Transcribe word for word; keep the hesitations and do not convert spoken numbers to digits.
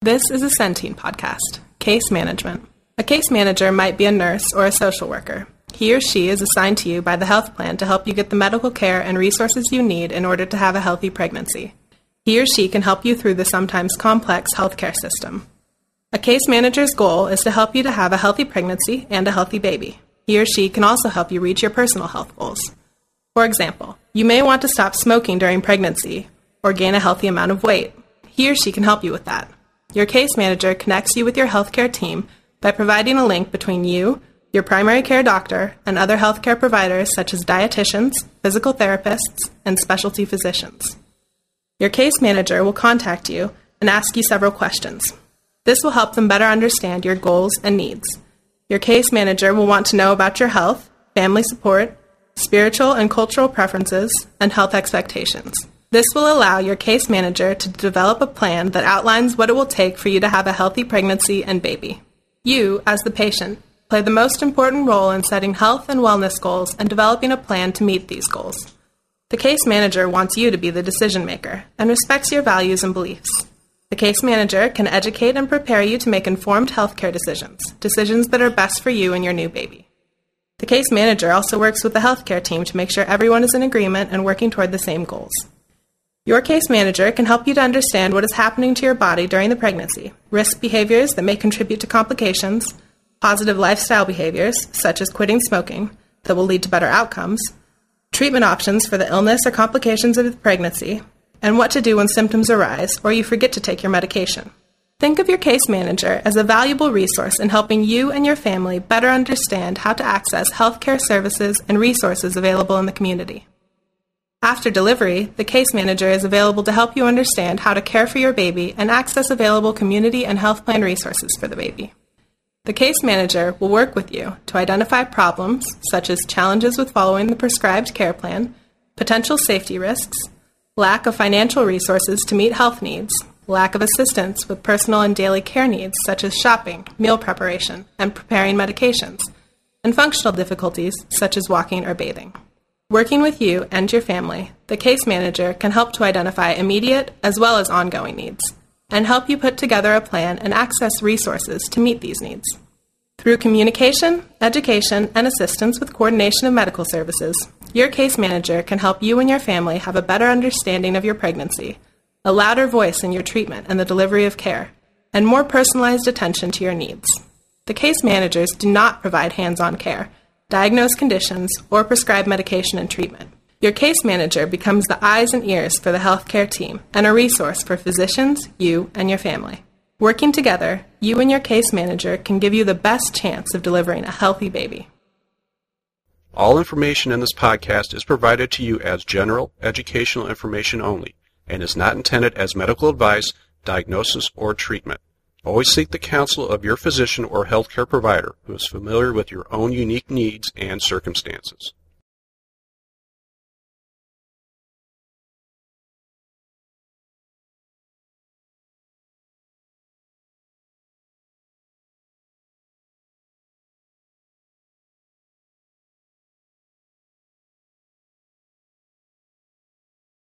This is a Centene podcast, Case Management. A case manager might be a nurse or a social worker. He or she is assigned to you by the health plan to help you get the medical care and resources you need in order to have a healthy pregnancy. He or she can help you through the sometimes complex healthcare system. A case manager's goal is to help you to have a healthy pregnancy and a healthy baby. He or she can also help you reach your personal health goals. For example, you may want to stop smoking during pregnancy or gain a healthy amount of weight. He or she can help you with that. Your case manager connects you with your healthcare team by providing a link between you, your primary care doctor, and other healthcare providers such as dietitians, physical therapists, and specialty physicians. Your case manager will contact you and ask you several questions. This will help them better understand your goals and needs. Your case manager will want to know about your health, family support, spiritual and cultural preferences, and health expectations. This will allow your case manager to develop a plan that outlines what it will take for you to have a healthy pregnancy and baby. You, as the patient, play the most important role in setting health and wellness goals and developing a plan to meet these goals. The case manager wants you to be the decision maker and respects your values and beliefs. The case manager can educate and prepare you to make informed healthcare decisions, decisions that are best for you and your new baby. The case manager also works with the healthcare team to make sure everyone is in agreement and working toward the same goals. Your case manager can help you to understand what is happening to your body during the pregnancy, risk behaviors that may contribute to complications, positive lifestyle behaviors, such as quitting smoking, that will lead to better outcomes, treatment options for the illness or complications of the pregnancy, and what to do when symptoms arise or you forget to take your medication. Think of your case manager as a valuable resource in helping you and your family better understand how to access healthcare services and resources available in the community. After delivery, the case manager is available to help you understand how to care for your baby and access available community and health plan resources for the baby. The case manager will work with you to identify problems such as challenges with following the prescribed care plan, potential safety risks, lack of financial resources to meet health needs, lack of assistance with personal and daily care needs such as shopping, meal preparation, and preparing medications, and functional difficulties such as walking or bathing. Working with you and your family, the case manager can help to identify immediate as well as ongoing needs, and help you put together a plan and access resources to meet these needs. Through communication, education, and assistance with coordination of medical services, your case manager can help you and your family have a better understanding of your pregnancy, a louder voice in your treatment and the delivery of care, and more personalized attention to your needs. The case managers do not provide hands-on care, diagnose conditions, or prescribe medication and treatment. Your case manager becomes the eyes and ears for the healthcare team and a resource for physicians, you, and your family. Working together, you and your case manager can give you the best chance of delivering a healthy baby. All information in this podcast is provided to you as general educational information only and is not intended as medical advice, diagnosis, or treatment. Always seek the counsel of your physician or healthcare provider who is familiar with your own unique needs and circumstances.